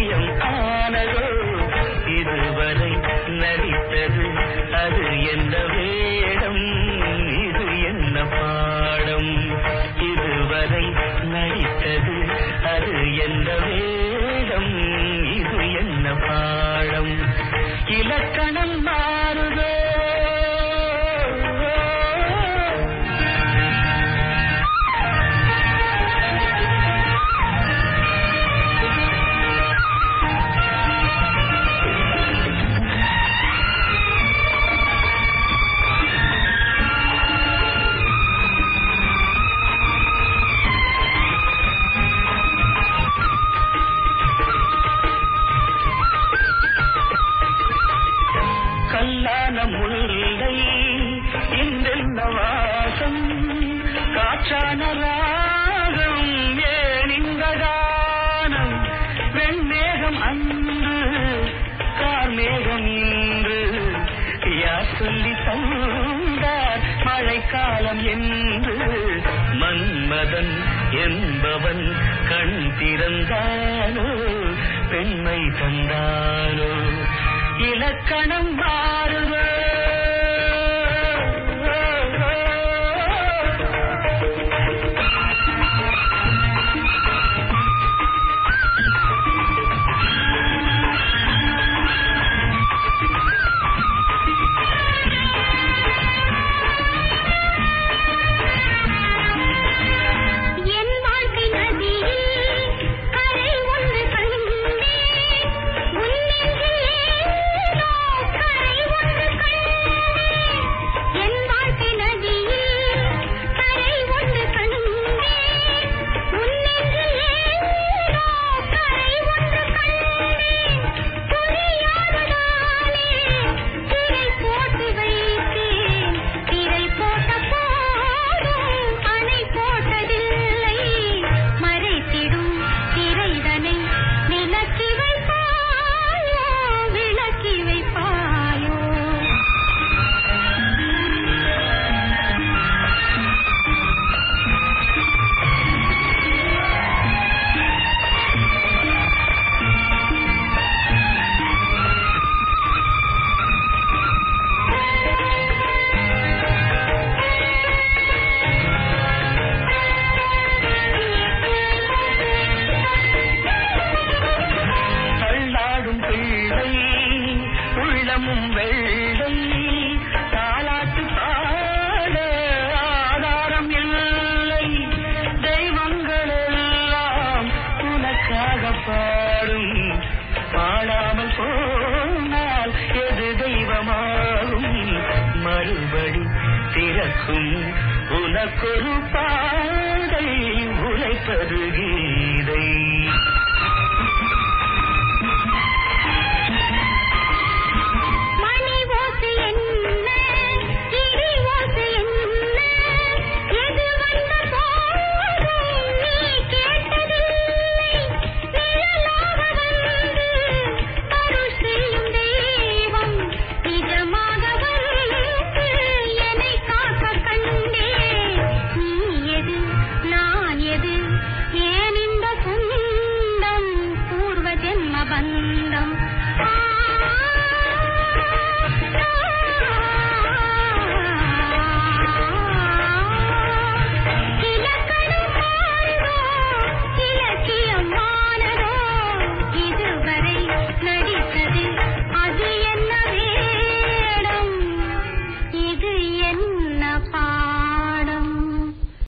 நிச்சயம் ஆனதோ இதுவரை நடித்தது அது என்ன வேடம் இது என்ன பாடம் இதுவரை நடித்தது அது என்ன வேடம் இது என்ன பாடம் இலக்கணம் மாறுதோ முல்லை இன்றென்ன வாசம் காற்றான ராகம் ஏன் இந்த கானம் வெண்மேகம் அன்று கார்மேகம் இன்று யார் சொல்லி தந்தார் மழைக்காலம் என்று மன்மதன் என்பவன் கண் திறந்தானோ பெண்மை தந்தானோ இலக்கணம் மாறுதோ உனக்கொரு பாடை உரைப்பது